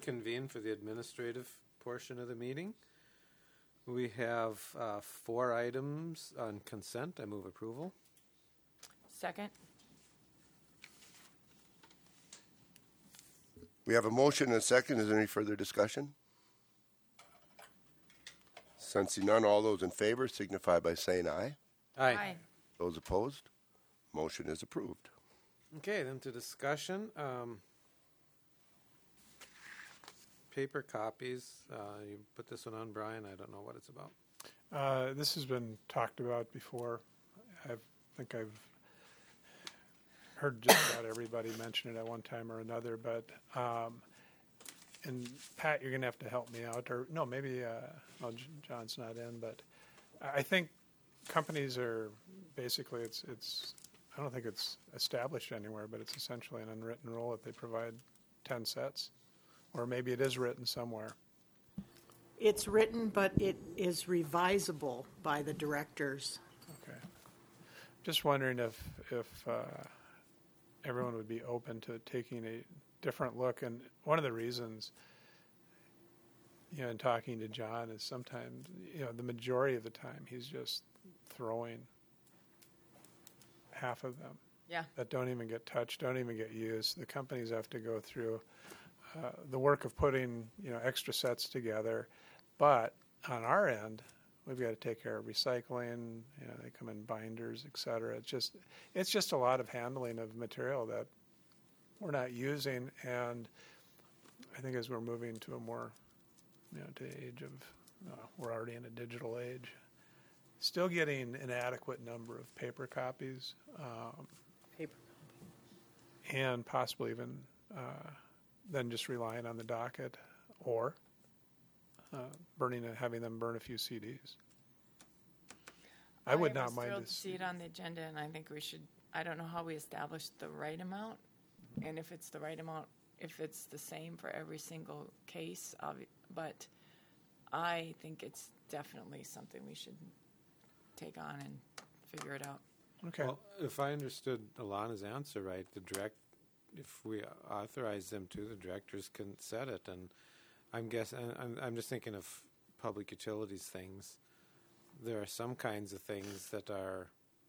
Convene for the administrative portion of the meeting. We have 4 items on consent. I move approval. Second. We have a motion and a second. Is there any further discussion? Sensing none, all those in favor signify by saying aye. Aye. Those opposed, motion is approved. Okay, then to discussion. Paper copies. You put this one on, Brian. I don't know what it's about. This has been talked about before. I think I've heard just about everybody mention it at one time or another, but and Pat, you're going to have to help me out, or no, maybe John's not in, but I think companies are basically it's I don't think it's established anywhere, but it's essentially an unwritten rule that they provide 10 sets, or maybe it is written somewhere. It's written, but it is revisable by the directors. Okay. Just wondering if everyone would be open to taking a different look. And one of the reasons, in talking to John is sometimes, the majority of the time he's just throwing half of them. Yeah. That don't even get touched, don't even get used. The companies have to go through the work of putting, extra sets together. But on our end, we've got to take care of recycling. They come in binders, et cetera. It's just a lot of handling of material that we're not using. And I think as we're moving to a more, to the age of, we're already in a digital age, still getting an adequate number of paper copies. Paper. And possibly even then just relying on the docket or having them burn a few CDs. I would not mind to see it on the agenda, and I think we should. I don't know how we establish the right amount, and if it's the right amount, if it's the same for every single case. But I think it's definitely something we should take on and figure it out. Okay. Well, if I understood Alana's answer right, if we authorize them to, the directors can set it, and I'm just thinking of public utilities things. There are some kinds of things that are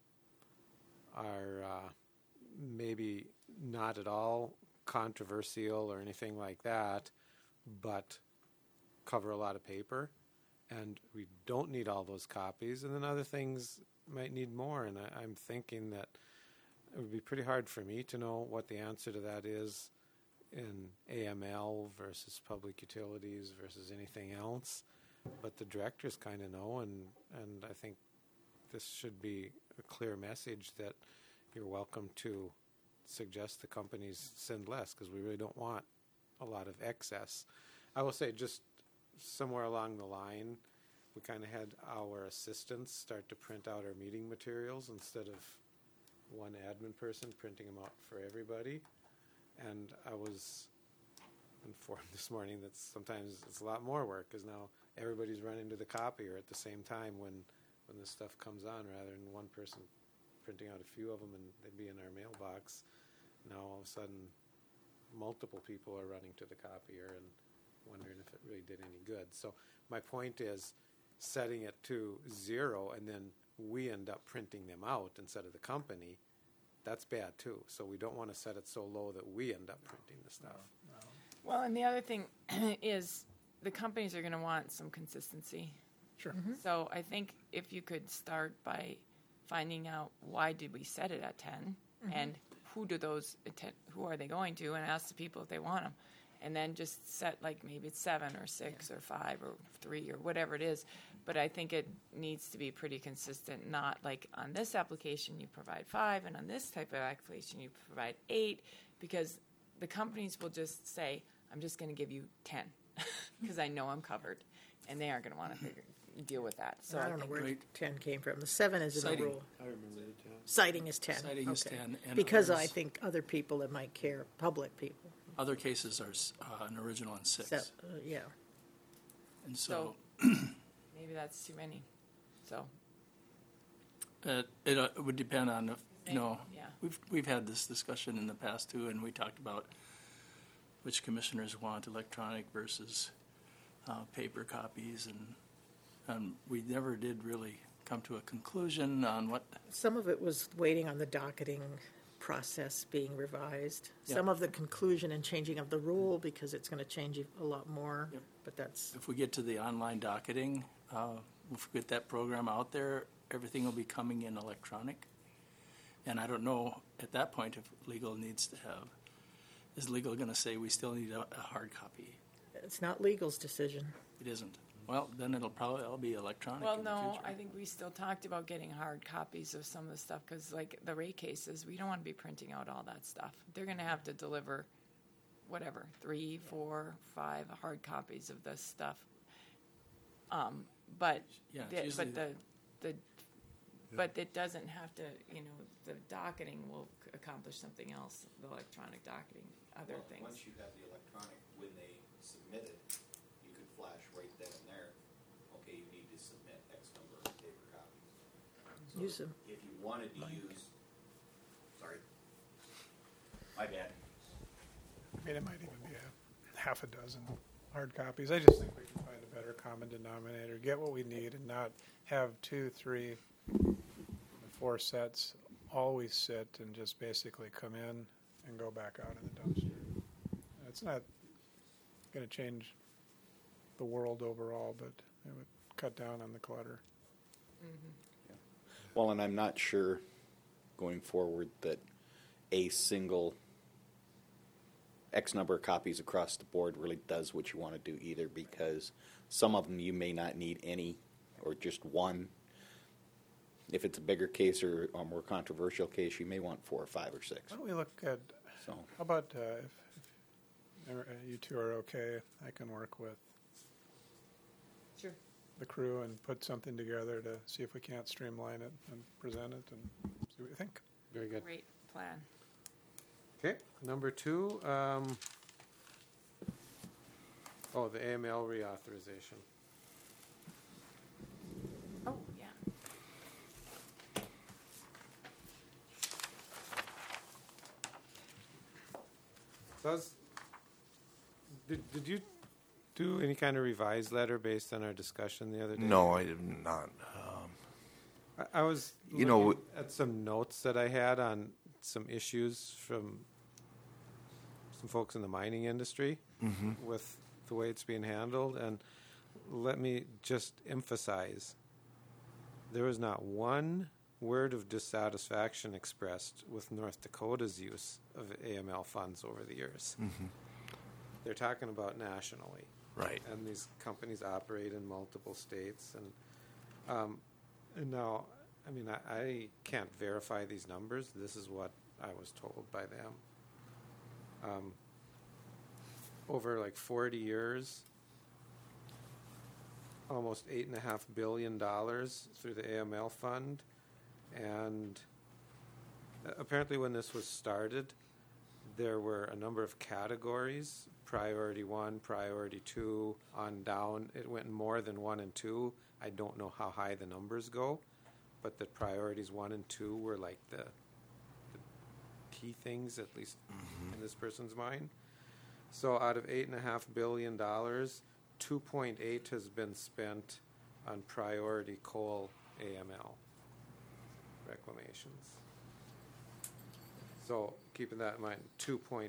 maybe not at all controversial or anything like that, but cover a lot of paper, and we don't need all those copies. And then other things might need more, and I'm thinking that it would be pretty hard for me to know what the answer to that is in AML versus public utilities versus anything else, but the directors kind of know, and I think this should be a clear message that you're welcome to suggest the companies send less, because we really don't want a lot of excess. I will say just somewhere along the line, we kind of had our assistants start to print out our meeting materials instead of one admin person printing them out for everybody. And I was informed this morning that sometimes it's a lot more work, because now everybody's running to the copier at the same time when this stuff comes on, rather than one person printing out a few of them and they'd be in our mailbox. Now all of a sudden multiple people are running to the copier and wondering if it really did any good. So my point is setting it to 0 and then we end up printing them out instead of the company. That's bad too. So we don't want to set it so low that we end up printing the stuff. No. Well, and the other thing is the companies are going to want some consistency. Sure. Mm-hmm. So I think if you could start by finding out why did we set it at 10, and who are they going to, and ask the people if they want them, and then just set maybe it's 7 or 6 or 5 or 3 or whatever it is. But I think it needs to be pretty consistent, not like on this application you provide 5 and on this type of application you provide 8, because the companies will just say, I'm just going to give you 10 because I know I'm covered, and they aren't going to want to deal with that. So I don't know where 10 came from. The 7 is in the Citing. rule. I remember the 10. Citing is 10. Citing is 10. And because others- I think other people that might care, public people. Other cases are an original and 6. Yeah. And so maybe that's too many. So it would depend on if, yeah. we've had this discussion in the past too, and we talked about which commissioners want electronic versus paper copies, and we never did really come to a conclusion on what. Some of it was waiting on the docketing process being revised. Yeah. Some of the conclusion and changing of the rule because it's going to change a lot more. Yep. But that's If we get to the online docketing, if we get that program out there, everything will be coming in electronic. And I don't know at that point if legal needs to have, is legal going to say we still need a hard copy? it's not legal's decision. It isn't. Well, then it'll probably all be electronic Well, in the no, future. I think we still talked about getting hard copies of some of the stuff, because like the rate cases, we don't want to be printing out all that stuff. They're going to have to deliver, whatever, 3, 4, 5 hard copies of this stuff. But Yeah, it's usually but it doesn't have to. The docketing will accomplish something else. The electronic docketing, other Well, things. Once you have the electronic, when they submit it, you could flash right then and there, okay, you need to submit X number of paper copies. So Use them. if you wanted to use, sorry, my bad. I mean, it might even be a half a dozen hard copies. I just think we can find a better common denominator, get what we need, and not have 2, 3, 4 sets always sit and just basically come in and go back out in the dumpster. It's not going to change the world overall, but it would cut down on the clutter. Well, and I'm not sure going forward that a single X number of copies across the board really does what you want to do either, because some of them you may not need any or just one. If it's a bigger case or a more controversial case, you may want 4 or 5 or 6. Why don't we look at, So, how about if you two are okay, I can work with Sure. the crew and put something together to see if we can't streamline it and present it and see what you think. Very good. Great plan. Okay, number 2. The AML reauthorization. Oh, yeah. Did you do any kind of revised letter based on our discussion the other day? No, I did not. I was You know, looking at some notes that I had on some issues from some folks in the mining industry with the way it's being handled. And let me just emphasize, there was not one word of dissatisfaction expressed with North Dakota's use of AML funds over the years. They're talking about nationally. Right. And these companies operate in multiple states. And now, I mean, I can't verify these numbers. This is what I was told by them. Over like 40 years, almost $8.5 billion through the AML fund. And apparently when this was started, there were a number of categories: priority 1, priority 2, on down. It went more than 1 and 2. I don't know how high the numbers go, but the priorities 1 and 2 were like the key things, at least in this person's mind. So out of $8.5 billion, 2.8 has been spent on priority coal AML reclamations. So keeping that in mind, 2.8.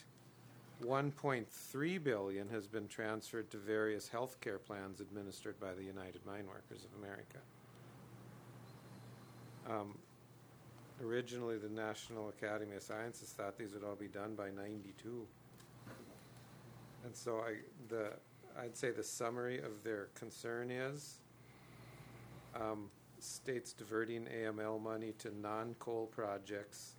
1.3 billion has been transferred to various health care plans administered by the United Mine Workers of America. Originally, the National Academy of Sciences thought these would all be done by 92. And so I'd say the summary of their concern is states diverting AML money to non-coal projects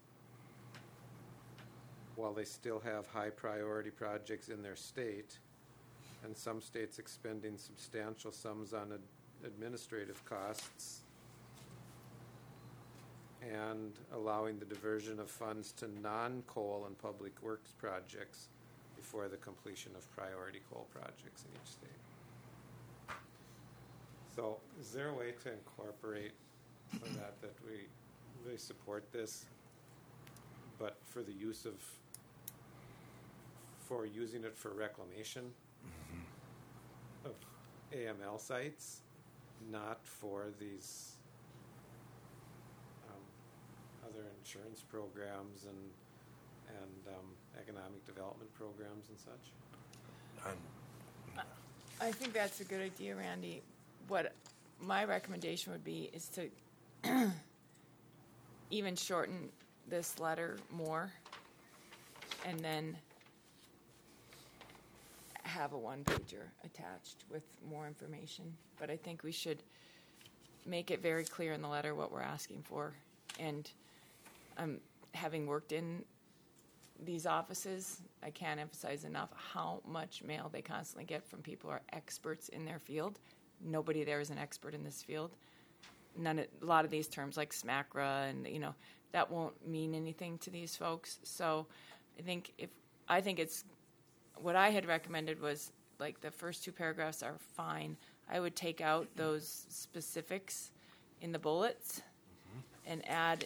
while they still have high priority projects in their state, and some states expending substantial sums on administrative costs and allowing the diversion of funds to non-coal and public works projects before the completion of priority coal projects in each state. So is there a way to incorporate that we really support this, but for the use of for using it for reclamation of AML sites, not for these other insurance programs and economic development programs and such. I think that's a good idea, Randy. What my recommendation would be is to even shorten this letter more and then have a one-pager attached with more information. But I think we should make it very clear in the letter what we're asking for. And having worked in these offices, I can't emphasize enough how much mail they constantly get from people who are experts in their field. Nobody there is an expert in this field. A lot of these terms like SMACRA and that won't mean anything to these folks. So I think it's what I had recommended was like the first two paragraphs are fine. I would take out those specifics in the bullets and add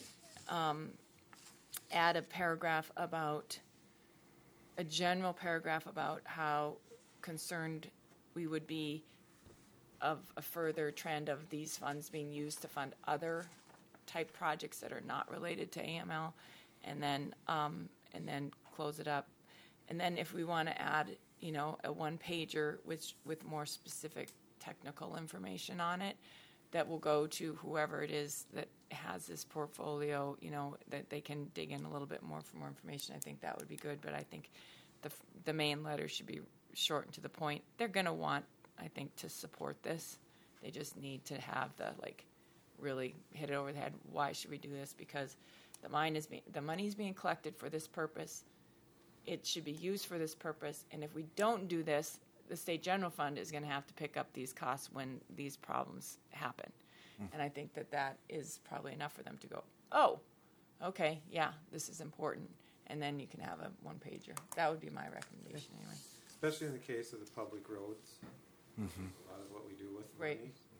a paragraph about a general paragraph about how concerned we would be of a further trend of these funds being used to fund other type projects that are not related to AML, and then close it up. And then if we want to add, a one-pager with more specific technical information on it, that will go to whoever it is that has this portfolio, that they can dig in a little bit more for more information. I think that would be good, but I think the main letter should be short and to the point. They're going to want, I think, to support this. They just need to have really hit it over the head. Why should we do this? Because the money is being collected for this purpose. It should be used for this purpose. And if we don't do this, the state general fund is going to have to pick up these costs when these problems happen. And I think that is probably enough for them to go, oh, okay, yeah, this is important. And then you can have a one-pager. That would be my recommendation anyway. Especially in the case of the public roads. A lot of what we do with money.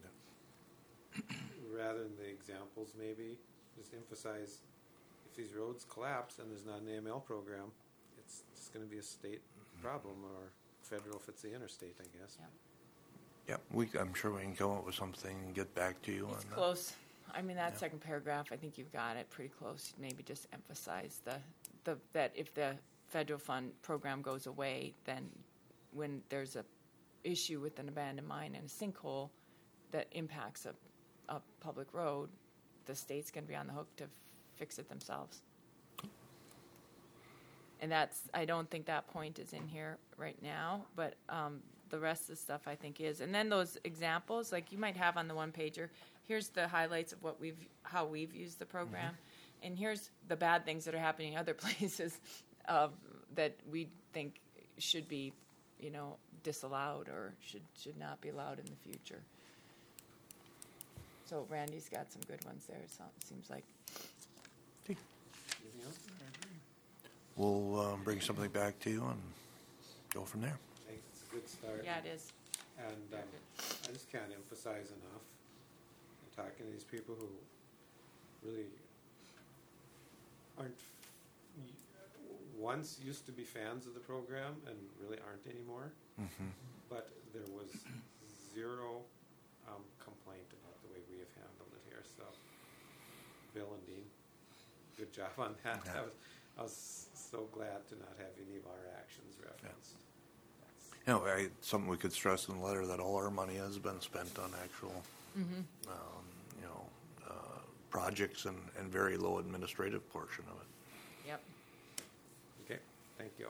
Rather than the examples, maybe just emphasize if these roads collapse and there's not an AML program, it's just going to be a state problem, or federal if it's the interstate, I guess. Yeah, I'm sure we can come up with something and get back to you on that. Close. I mean, that second paragraph, I think you've got it pretty close. Maybe just emphasize that if the federal fund program goes away, then when there's a issue with an abandoned mine and a sinkhole that impacts a public road, the state's going to be on the hook to fix it themselves. And I don't think that point is in here right now, but the rest of the stuff I think is. And then those examples, like you might have on the one-pager, here's the highlights of how we've used the program, and here's the bad things that are happening in other places that we think should be, disallowed or should not be allowed in the future. So Randy's got some good ones there, so it seems like. Anything else? We'll bring something back to you and go from there. I think it's a good start. Yeah, it is. And I just can't emphasize enough talking to these people who really aren't once used to be fans of the program and really aren't anymore. But there was zero complaint about the way we have handled it here. So Bill and Dean, good job on that. Yeah. I was so glad to not have any of our actions referenced. Something we could stress in the letter that all our money has been spent on actual, projects and very low administrative portion of it. Yep. Okay, thank you.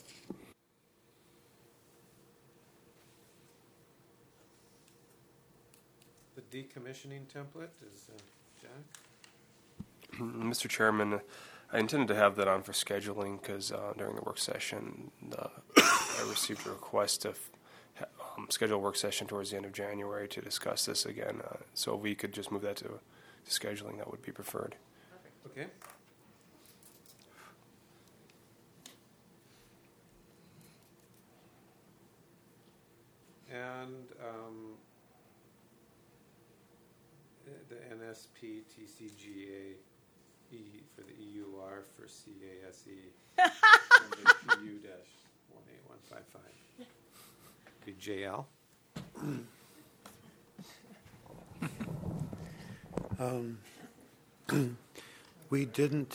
The decommissioning template is Jack. Mr. Chairman, I intended to have that on for scheduling because during the work session, I received a request to schedule a work session towards the end of January to discuss this again. So if we could just move that to scheduling, that would be preferred. Okay. And the NSP TCGA for the EUR for CASE PU-1A. 155. Be JL. We didn't.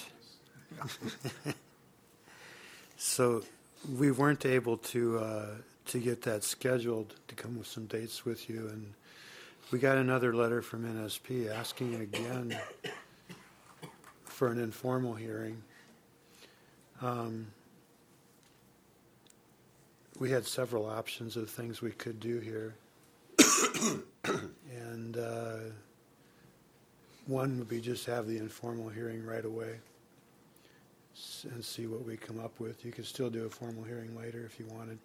So we weren't able to get that scheduled to come with some dates with you, and we got another letter from NSP asking again for an informal hearing. We had several options of things we could do here, and one would be just have the informal hearing right away and see what we come up with. You could still do a formal hearing later if you wanted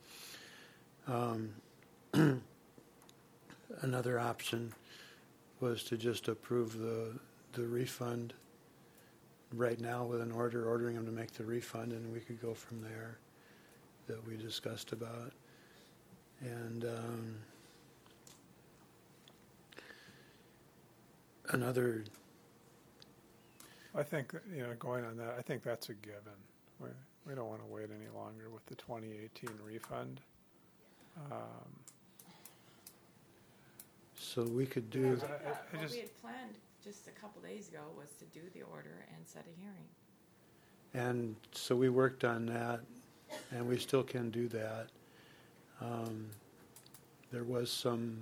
to. Another option was to just approve the refund right now with an order, ordering them to make the refund, and we could go from there, that we discussed about. And another, I think, going on that, I think that's a given. We don't want to wait any longer with the 2018 refund. so we could do, What we had planned just a couple days ago was to do the order and set a hearing. and so we worked on that, and we still can do that. There was some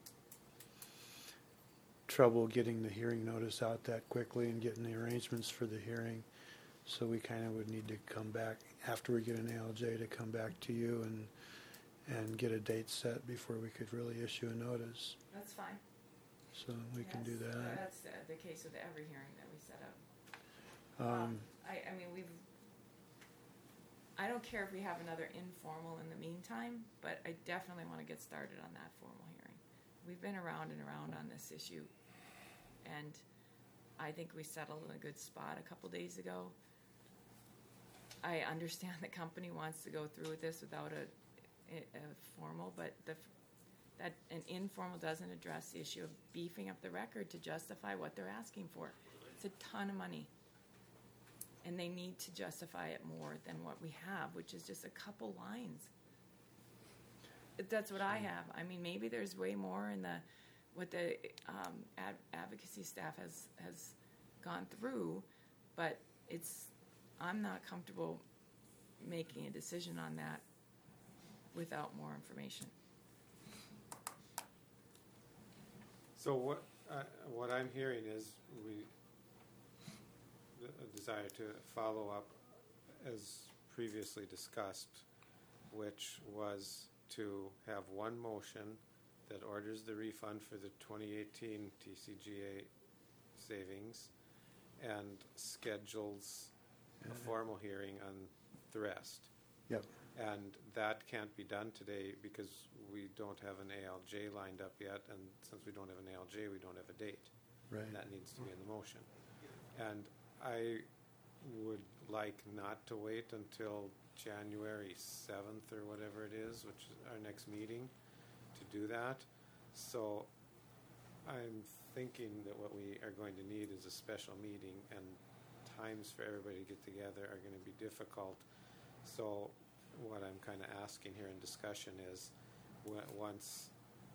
trouble getting the hearing notice out that quickly and getting the arrangements for the hearing, so we kind of would need to come back after we get an ALJ to come back to you and get a date set before we could really issue a notice. That's fine. So we can do that. That's the case with every hearing that we set up. I mean, I don't care if we have another informal in the meantime, but I definitely want to get started on that formal hearing. We've been around and around on this issue, and I think we settled in a good spot a couple days ago. I understand the company wants to go through with this without a formal, but that an informal doesn't address the issue of beefing up the record to justify what they're asking for. It's a ton of money. And they need to justify it more than what we have, which is just a couple lines. That's what I have. I mean, maybe there's way more in what the advocacy staff has gone through, but I'm not comfortable making a decision on that without more information. So what I'm hearing is a desire to follow up as previously discussed, which was to have one motion that orders the refund for the 2018 TCGA savings and schedules a formal hearing on the rest. Yep. And that can't be done today because we don't have an ALJ lined up yet, and since we don't have an ALJ, we don't have a date. Right. And that needs to be in the motion. And I would like not to wait until January 7th or whatever it is, which is our next meeting, to do that. So I'm thinking that what we are going to need is a special meeting, and times for everybody to get together are going to be difficult. So what I'm kind of asking here in discussion is once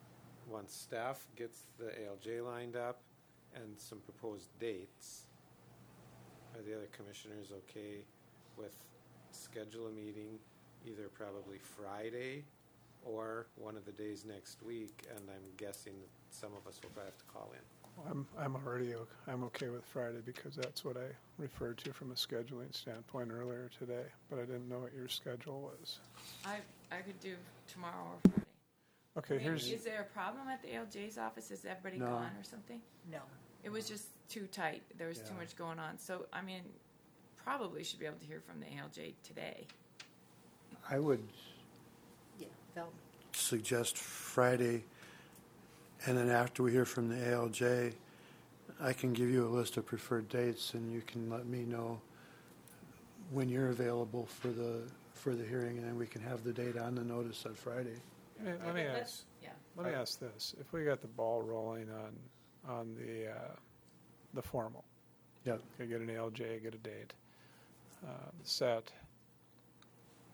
staff gets the ALJ lined up and some proposed dates, are the other commissioners okay with schedule a meeting either probably Friday or one of the days next week? And I'm guessing that some of us will probably have to call in. I'm okay with Friday because that's what I referred to from a scheduling standpoint earlier today, but I didn't know what your schedule was. I could do tomorrow or Friday. Okay, Is there a problem at the ALJ's office? Is everybody No. gone or something? No. It was just too tight. There was too Yeah. much going on. So, I mean, probably should be able to hear from the ALJ today. I would Yeah, they'll suggest Friday, and then after we hear from the ALJ, I can give you a list of preferred dates, and you can let me know when you're available for the hearing, and then we can have the date on the notice on Friday. Let me Okay, ask. yeah. Let me ask this: if we got the ball rolling on the formal, Yep. okay, get an ALJ, get a date set.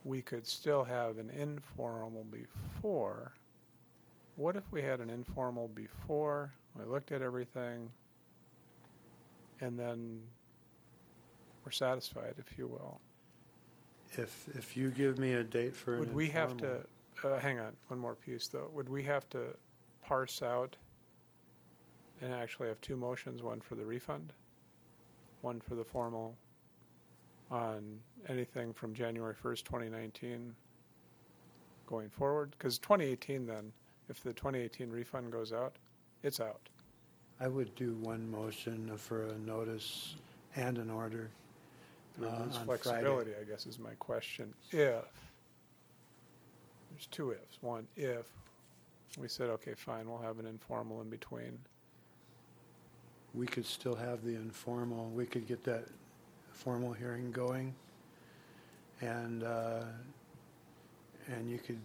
we could still have an informal before. What if we had an informal before, we looked at everything, and then we're satisfied, if you will? If you give me a date for an Would we have to, informal- hang on, one more piece though. Would we have to parse out and actually have two motions, one for the refund, one for the formal on anything from January 1st, 2019 going forward? Because 2018 then, if the 2018 refund goes out, it's out. I would do one motion for a notice and an order There's on flexibility, Friday. I guess, is my question. If, there's two ifs. One, if we said, okay, fine, we'll have an informal in between. We could still have the informal, we could get that formal hearing going, and you could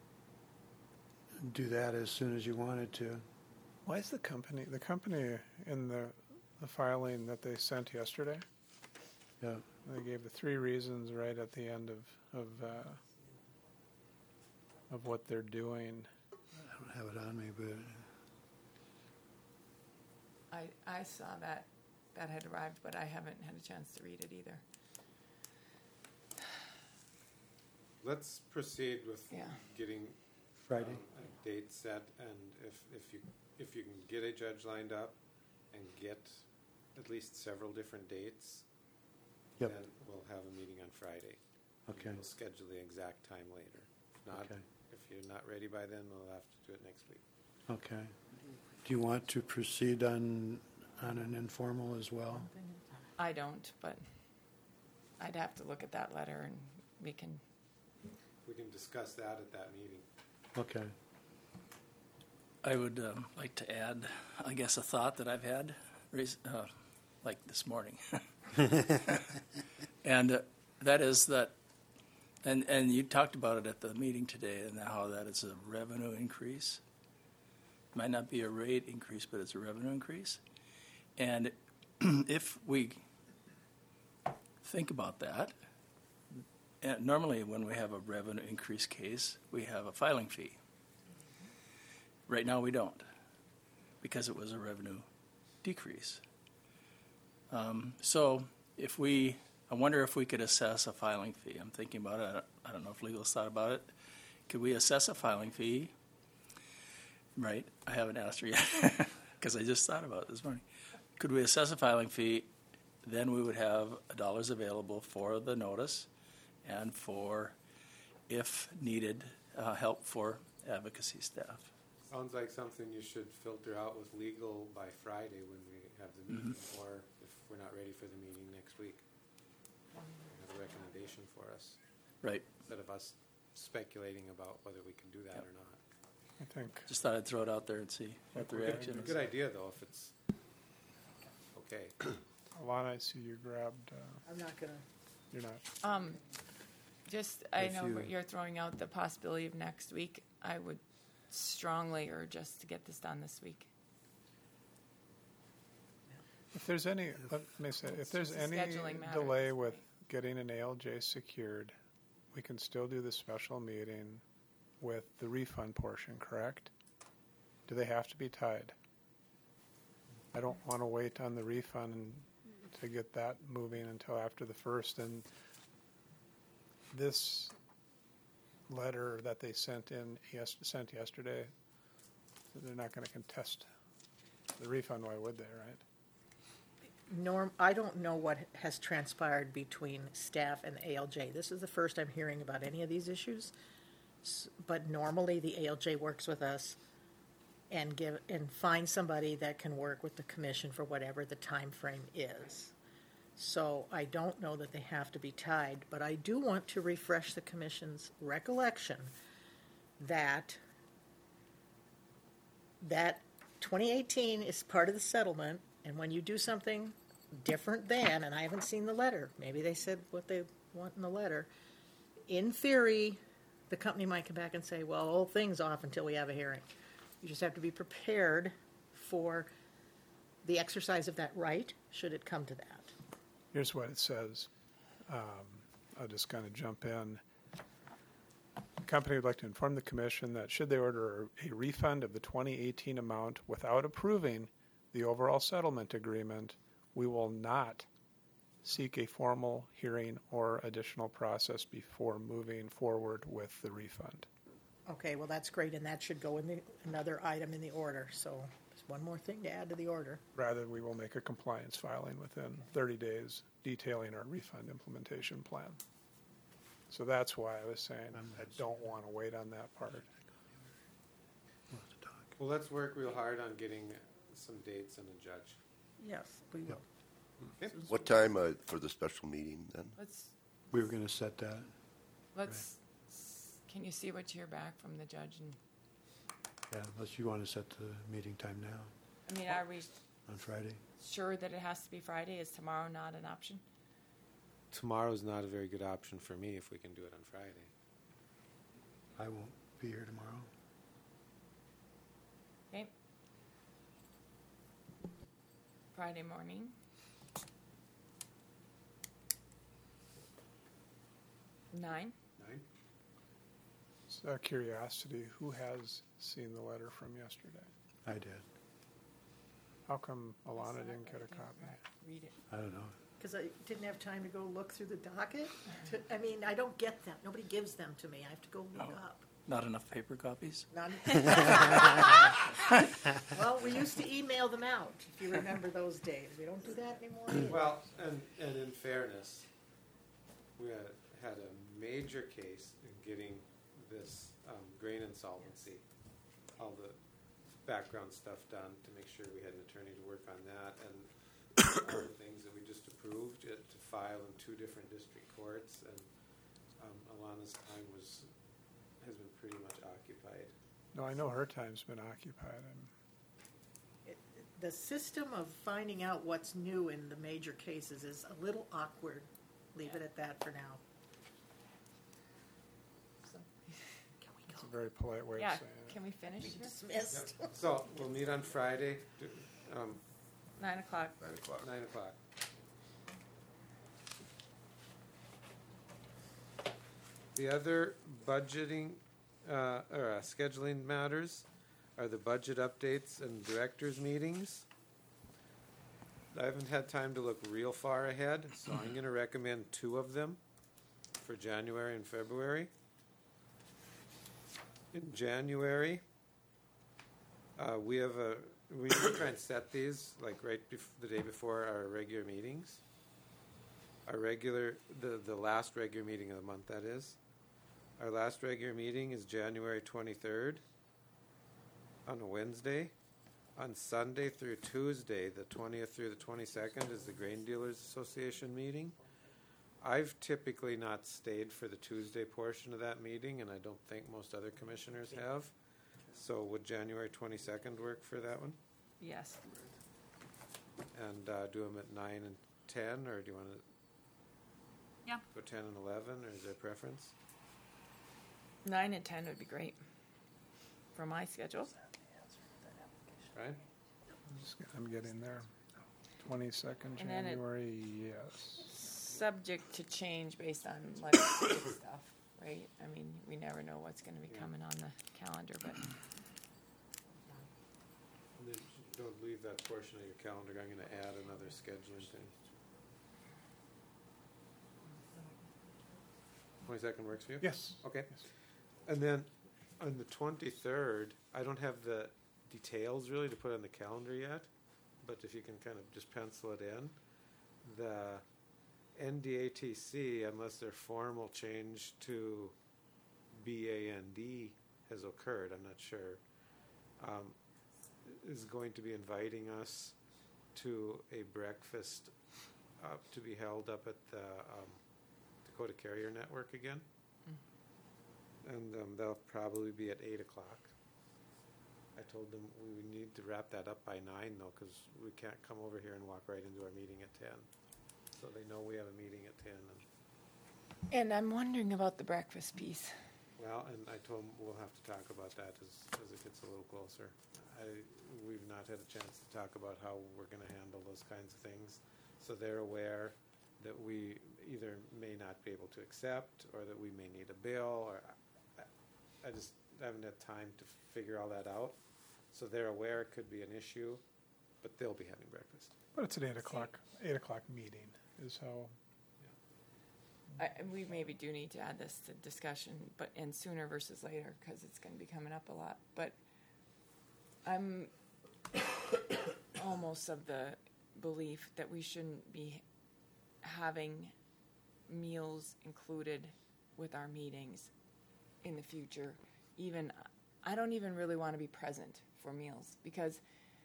do that as soon as you wanted to. Why is the company in the filing that they sent yesterday, Yeah. they gave the three reasons right at the end of what they're doing. I don't have it on me, but I saw that had arrived, but I haven't had a chance to read it either. Let's proceed with Yeah. getting Friday. a date set, and if you can get a judge lined up and get at least several different dates, Yep. then we'll have a meeting on Friday. Okay. We'll schedule the exact time later. If not, Okay. if you're not ready by then, we'll have to do it next week. Okay. Do you want to proceed on an informal as well? I don't, but I'd have to look at that letter and we can. We can discuss that at that meeting. Okay. I would like to add, I guess, a thought that I've had, like this morning. And that is that, and you talked about it at the meeting today, and how that is a revenue increase. Might not be a rate increase, but it's a revenue increase. And if we think about that, and normally when we have a revenue increase case, we have a filing fee. Right now we don't, because it was a revenue decrease. So I wonder if we could assess a filing fee. I'm thinking about it. I don't know if legal's thought about it. Could we assess a filing fee? Right, I haven't asked her yet, because I just thought about it this morning. Could we assess a filing fee? Then we would have dollars available for the notice and for, if needed, help for advocacy staff. Sounds like something you should filter out with legal by Friday when we have the meeting, or if we're not ready for the meeting next week. Have a recommendation for us, Right. instead of us speculating about whether we can do that or not. I think. Just thought I'd throw it out there and see what the reaction Good, is. good idea, though, if it's okay. Alana, I see you grabbed, I'm not gonna, you're not. I If know you- you're throwing out the possibility of next week. I would strongly urge us to get this done this week. If there's any, let me say, if there's It's a any scheduling matter. delay with getting an ALJ secured, we can still do the special meeting with the refund portion, correct? Do they have to be tied? I don't want to wait on the refund to get that moving until after the first. And this letter that they sent yesterday, they're not going to contest the refund. Why would they, right? Norm, I don't know what has transpired between staff and the ALJ. This is the first I'm hearing about any of these issues. But normally the ALJ works with us and find somebody that can work with the commission for whatever the time frame is. So I don't know that they have to be tied, but I do want to refresh the commission's recollection that 2018 is part of the settlement, and when you do something different than, and I haven't seen the letter, maybe they said what they want in the letter, in theory, the company might come back and say, well, the whole thing's off until we have a hearing. You just have to be prepared for the exercise of that right, should it come to that. Here's what it says. I'll just kind of jump in. company would like to inform the commission that should they order a refund of the 2018 amount without approving the overall settlement agreement, we will not seek a formal hearing or additional process before moving forward with the refund. Okay, well, that's great, and that should go in another item in the order, so there's one more thing to add to the order. Rather, we will make a compliance filing within 30 days detailing our refund implementation plan. So that's why I was saying I don't want to wait on that part. Well, let's work real hard on getting some dates and a judge. Yes, we will. Okay. What time for the special meeting then? We were going to set that. Can you see what you hear back from the judge? And Yeah, unless you want to set the meeting time now I mean, are we on Friday. sure that it has to be Friday? Is tomorrow not an option? Tomorrow's not a very good option for me if we can do it on Friday. I won't be here tomorrow. Okay. Friday morning. Nine. 9? Just out of curiosity, who has seen the letter from yesterday? I did. How come Alana didn't get a copy? Read it. I don't know. Because I didn't have time to go look through the docket. I mean, I don't get them. Nobody gives them to me. I have to go look up. Not enough paper copies? Not- Well, we used to email them out, if you remember those days. We don't do that anymore either. Well, and in fairness, we had a major case in getting this grain insolvency, all the background stuff done to make sure we had an attorney to work on that, and all the things that we just approved to file in 2 different district courts, and Alana's time has been pretty much occupied. No, I know her time's been occupied. The system of finding out what's new in the major cases is a little awkward. Leave it at that for now. So, It's a very polite way yeah. of saying it. Can we finish Be here? dismissed. So we'll meet on Friday, 9 o'clock. 9 o'clock. 9 o'clock. The other budgeting or scheduling matters are the budget updates and directors' meetings. I haven't had time to look real far ahead, so I'm going to recommend 2 of them for January and February. In January, we try and set these like the day before our regular meetings. The last regular meeting of the month, that is. Our last regular meeting is January 23rd on a Wednesday. On Sunday through Tuesday, the 20th through the 22nd, is the Grain Dealers Association meeting. I've typically not stayed for the Tuesday portion of that meeting, and I don't think most other commissioners have. So would January 22nd work for that one? Yes. And do them at 9 and 10, or do you want to Yeah. go 10 and 11, or is there a preference? 9 and 10 would be great for my schedule. Right? I'm getting there. 22nd And then it- January, yes. Subject to change based on legislative stuff, right? I mean, we never know what's going to be coming on the calendar, but And then don't leave that portion of your calendar. I'm going to add another scheduling thing. 22nd works for you? Yes. Okay. And then on the 23rd, I don't have the details really to put on the calendar yet, but if you can kind of just pencil it in, the NDATC, unless their formal change to BAND has occurred, I'm not sure, is going to be inviting us to a breakfast to be held up at the Dakota Carrier Network again. And they'll probably be at 8 o'clock. I told them we need to wrap that up by 9, though, because we can't come over here and walk right into our meeting at 10. So they know we have a meeting at 10. and I'm wondering about the breakfast piece. Well, and I told them we'll have to talk about that as it gets a little closer. We've not had a chance to talk about how we're going to handle those kinds of things. So they're aware that we either may not be able to accept, or that we may need a bill, or I just haven't had time to figure all that out. So they're aware it could be an issue, but they'll be having breakfast. But it's an 8 o'clock meeting is how, We maybe do need to add this to discussion, and sooner versus later, because it's going to be coming up a lot. But I'm almost of the belief that we shouldn't be having meals included with our meetings in the future. Even I don't even really want to be present for meals, because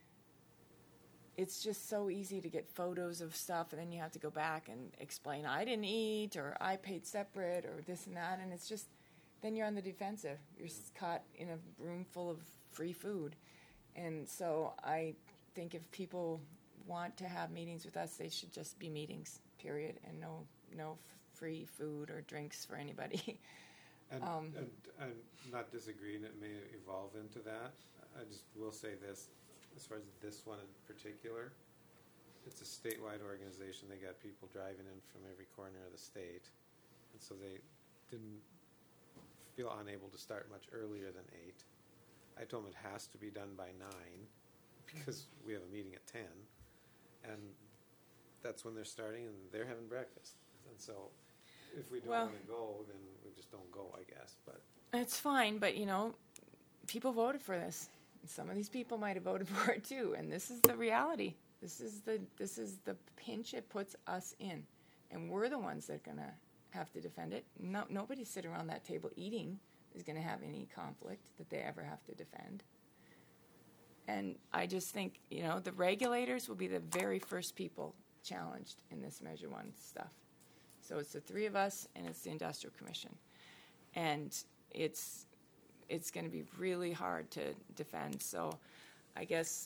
it's just so easy to get photos of stuff, and then you have to go back and explain I didn't eat, or I paid separate, or this and that, and it's just, then you're on the defensive. You're caught in a room full of free food. And so I think if people want to have meetings with us, they should just be meetings, period, and no free food or drinks for anybody. And I'm not disagreeing, it may evolve into that. I just will say this, as far as this one in particular, it's a statewide organization. They got people driving in from every corner of the state. And so they didn't feel unable to start much earlier than 8. I told them it has to be done by 9 because we have a meeting at 10. And that's when they're starting, and they're having breakfast. And so if we don't want to go, then we just don't go, I guess. But it's fine, but people voted for this. Some of these people might have voted for it too, and this is the reality. This is the pinch it puts us in, and we're the ones that are gonna have to defend it. No, nobody sitting around that table eating is gonna have any conflict that they ever have to defend. And I just think the regulators will be the very first people challenged in this Measure 1 stuff. So it's the 3 of us, and it's the Industrial Commission, and it's going to be really hard to defend. So I guess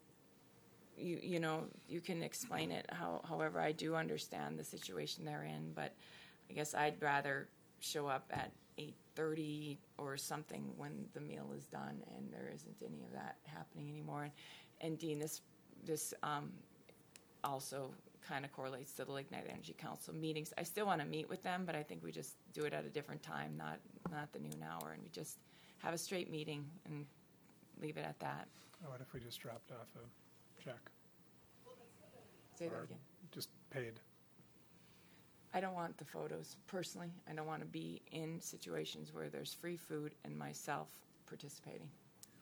you can explain it however. I do understand the situation they're in, but I guess I'd rather show up at 8:30 or something when the meal is done and there isn't any of that happening anymore. And Dean, this also kind of correlates to the Lignite Energy Council meetings. I still want to meet with them, but I think we just do it at a different time, not the noon hour, and we just have a straight meeting and leave it at that. what if we just dropped off a check? Say that Or again. just paid? I don't want the photos, personally. I don't want to be in situations where there's free food and myself participating.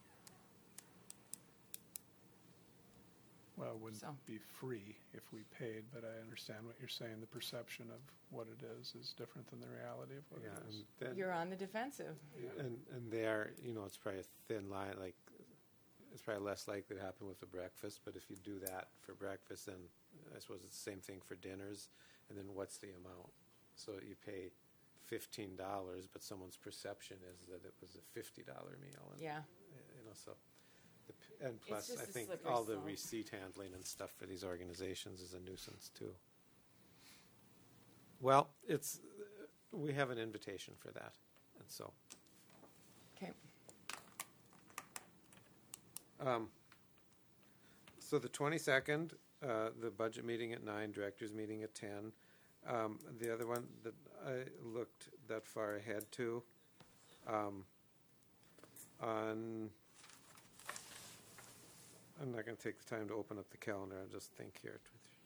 Well, it wouldn't So. be free if we paid, but I understand what you're saying. The perception of what it is different than the reality of what yeah, it is. and then, You're on the defensive. and there, it's probably a thin line. Like, it's probably less likely to happen with the breakfast. But if you do that for breakfast, then I suppose it's the same thing for dinners. And then what's the amount? So you pay $15, but someone's perception is that it was a $50 meal. And, Yeah. So. And plus, just I a think slippery all the slope. receipt handling and stuff for these organizations is a nuisance too. Well, we have an invitation for that, and so. Okay. So the 22nd, the budget meeting at 9, directors meeting at 10. The other one that I looked that far ahead to, I'm not going to take the time to open up the calendar. I'll just think here.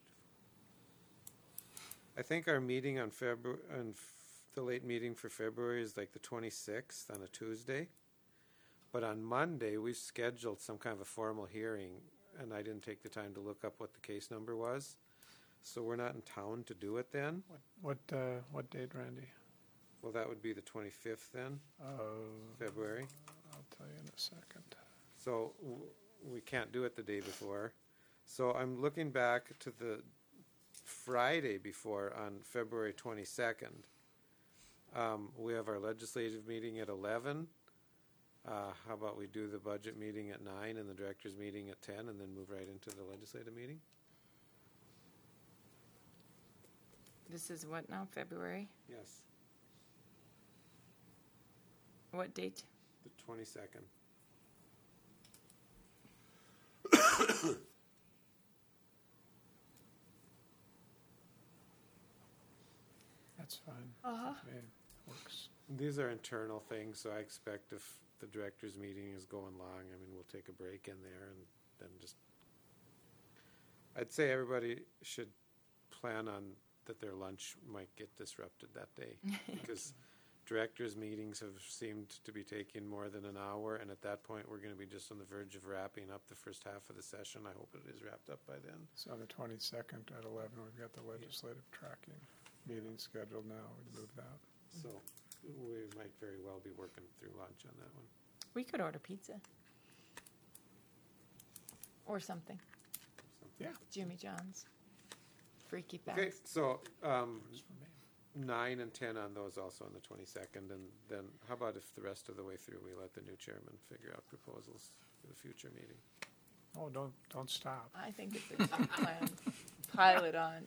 I think our meeting on the late meeting for February is like the 26th on a Tuesday. But on Monday, we scheduled some kind of a formal hearing, and I didn't take the time to look up what the case number was. So we're not in town to do it then. What date, Randy? Well, that would be the 25th then, February. I'll tell you in a second. So we can't do it the day before. So I'm looking back to the Friday before on February 22nd. We have our legislative meeting at 11. How about we do the budget meeting at 9 and the director's meeting at 10 and then move right into the legislative meeting? This is what now, February? Yes, What date? the 22nd. That's fine. Uh-huh. Okay. works. These are internal things, so I expect if the director's meeting is going long, I mean, we'll take a break in there and then just, I'd say everybody should plan on that their lunch might get disrupted that day. Because directors' meetings have seemed to be taking more than an hour, and at that point, we're going to be just on the verge of wrapping up the first half of the session. I hope it is wrapped up by then. So on the 22nd at 11, we've got the legislative tracking meeting scheduled now. We moved that. So we might very well be working through lunch on that one. We could order pizza. Or something. Yeah. Jimmy John's. Freaky fast. Okay, so Works for me. 9 and 10 on those also on the 22nd, and then how about if the rest of the way through we let the new chairman figure out proposals for the future meeting? Oh, don't stop. I think it's a good plan. Pile it on.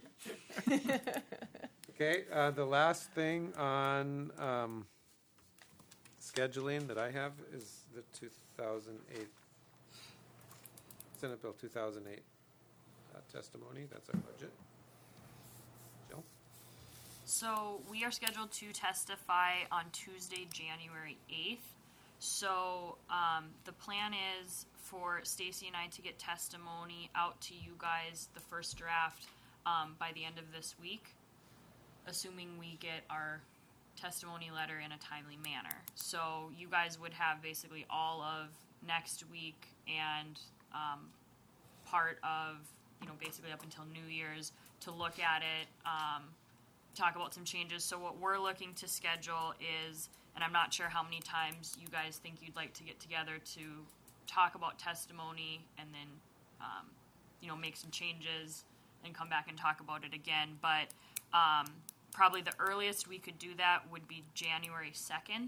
Okay, the last thing on scheduling that I have is the 2008 Senate Bill 2008 testimony. That's our budget. Jill? So we are scheduled to testify on Tuesday, January 8th. So the plan is for Stacy and I to get testimony out to you guys, the first draft, by the end of this week, assuming we get our testimony letter in a timely manner. So you guys would have basically all of next week and part of, basically up until New Year's to look at it, talk about some changes. So what we're looking to schedule is, and I'm not sure how many times you guys think you'd like to get together to talk about testimony and then, make some changes and come back and talk about it again. But probably the earliest we could do that would be January 2nd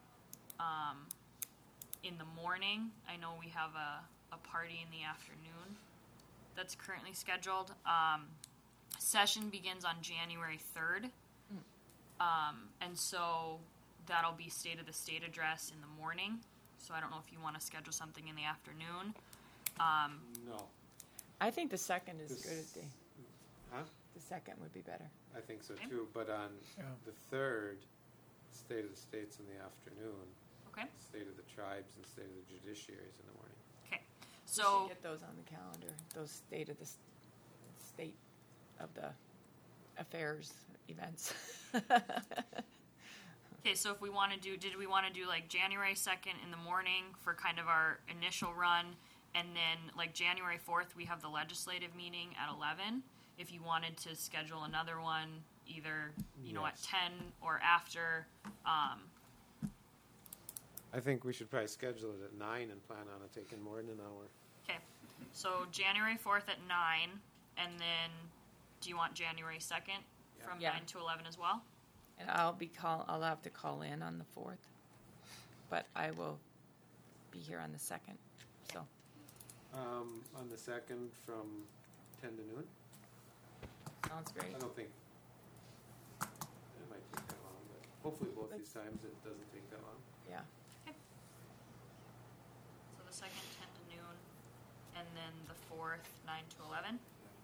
in the morning. I know we have a party in the afternoon that's currently scheduled. Session begins on January 3rd. And so that'll be State of the State address in the morning. So I don't know if you want to schedule something in the afternoon. No. I think the second is This- good as day. Huh? The second would be better. I think so Okay. too, but on Yeah. the 3rd, State of the States in the afternoon, Okay. State of the Tribes and State of the Judiciaries in the morning. Okay. We So should get those on the calendar. Those state of the state of the affairs events. okay, so if we want to did we want to do like January 2nd in the morning for kind of our initial run, and then like January 4th we have the legislative meeting at 11. If you wanted to schedule another one, either at Yes. 10 or after. I think we should probably schedule it at 9 and plan on it taking more than an hour. Okay, so January 4th at 9, and then do you want January 2nd from Yeah. 9 to 11 as well? And I'll have to call in on the 4th, but I will be here on the 2nd. So On the 2nd from 10 to noon? sounds great. I don't think it might take that long, but hopefully both these times it doesn't take that long. Yeah. So the 2nd, 10 to noon, and then the 4th, 9 to 11.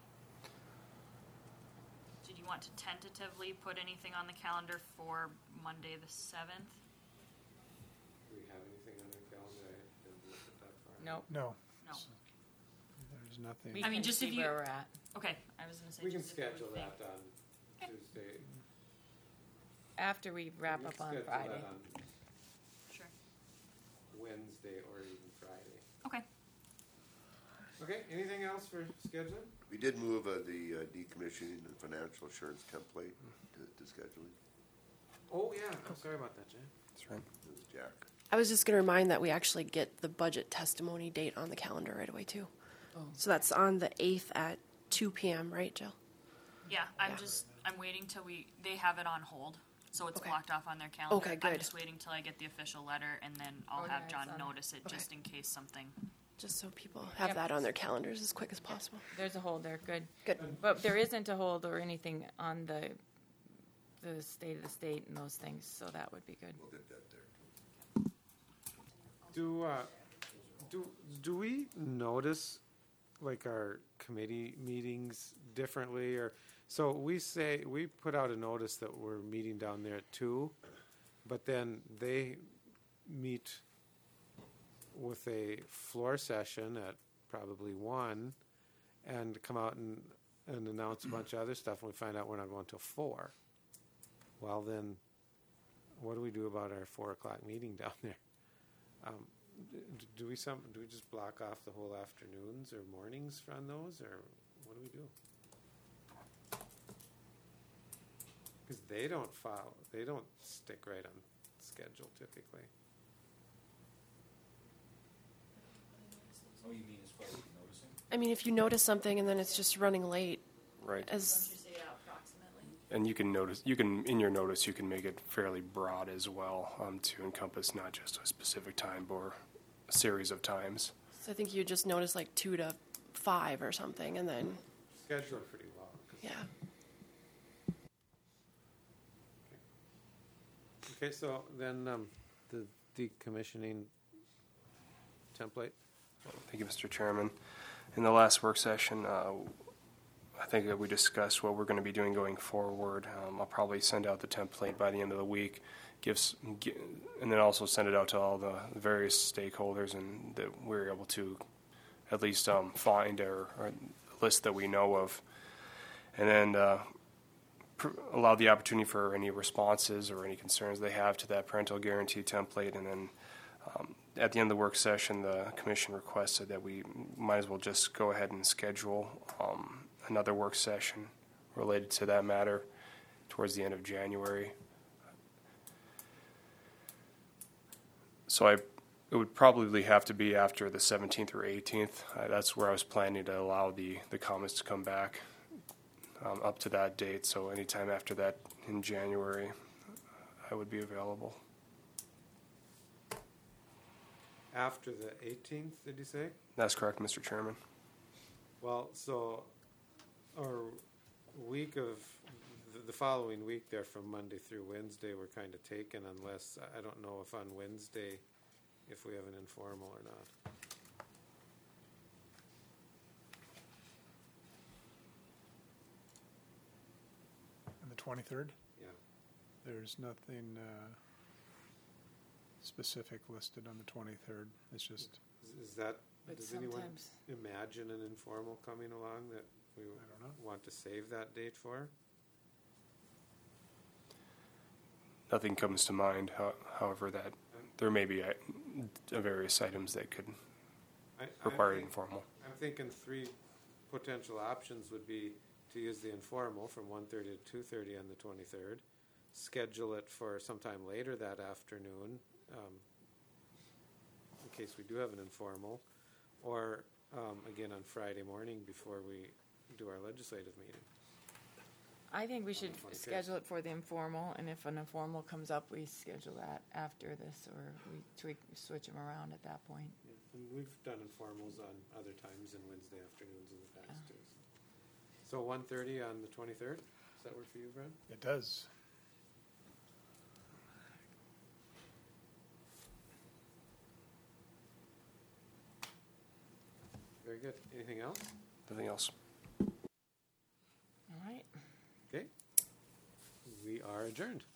Did you want to tentatively put anything on the calendar for Monday the 7th? Do we have anything on our calendar? I didn't look at that far. Nope. No, No. there's nothing. We I mean, can just see if you- where we're at. Okay, I was going to say. We can just if you schedule think- that on Tuesday. After we wrap We up can on schedule Friday. that on Sure. Wednesday or even Friday. Okay. Okay, anything else for scheduling? We did move the decommissioning and financial assurance template to scheduling. Oh, yeah, I'm sorry about that, Jay. That's right. It was Jack. I was just going to remind that we actually get the budget testimony date on the calendar right away, too. So that's on the 8th at 2 p.m., right, Jill? Yeah, I'm waiting till they have it on hold, so it's Okay. blocked off on their calendar. Okay, I'm good. just waiting till I get the official letter, and then I'll Oh, have yeah, John it's on- notice it Okay. just in case something. Just so people have Yep. that on their calendars as quick as possible. There's a hold there. Good. Good. But there isn't a hold or anything on the state of the state and those things, so that would be good. We'll get that there. Do we notice like our committee meetings differently, or so we put out a notice that we're meeting down there at 2, but then they meet with a floor session at probably 1 and come out and announce a bunch of other stuff, and we find out we're not going till 4. Well, then what do we do about our 4 o'clock meeting down there? Do we just block off the whole afternoons or mornings on those, or what do we do? Because they don't stick right on schedule typically. Oh, you mean as far as noticing? I mean, if you notice something and then it's just running late, Right. as And you can notice, in your notice, you can make it fairly broad as well, to encompass not just a specific time or a series of times. so I think you just notice like 2 to 5 or something, and then Schedule it pretty well. yeah. Okay, so then the decommissioning template. Thank you, Mr. Chairman. In the last work session, I think that we discussed what we're going to be doing going forward. I'll probably send out the template by the end of the week, and then also send it out to all the various stakeholders, and that we're able to at least find or a list that we know of, and then allow the opportunity for any responses or any concerns they have to that parental guarantee template. And then at the end of the work session, the commission requested that we might as well just go ahead and schedule another work session related to that matter towards the end of January. So it would probably have to be after the 17th or 18th. That's where I was planning to allow the comments to come back up to that date. So anytime after that in January, I would be available. After the 18th, did you say? That's correct, Mr. Chairman. Well, so our week of the following week there from Monday through Wednesday we're kind of taken, unless I don't know if on Wednesday if we have an informal or not. And the 23rd? Yeah. There's nothing specific listed on the 23rd. It's just, Is that, But does anyone sometimes- imagine an informal coming along that we want to save that date for? Nothing comes to mind, however, that there may be various items that could require informal. I'm thinking 3 potential options would be to use the informal from 1:30 to 2:30 on the 23rd, schedule it for sometime later that afternoon, in case we do have an informal, or again on Friday morning before we do our legislative meeting. I think we should 25th. schedule it for the informal, and if an informal comes up, we schedule that after this, or we switch them around at that point. Yeah. And we've done informals on other times and Wednesday afternoons in the past too. So 1:30 on the 23rd? Does that work for you, Brent? it does. Very good. Anything else? Nothing else. All right. Okay. We are adjourned.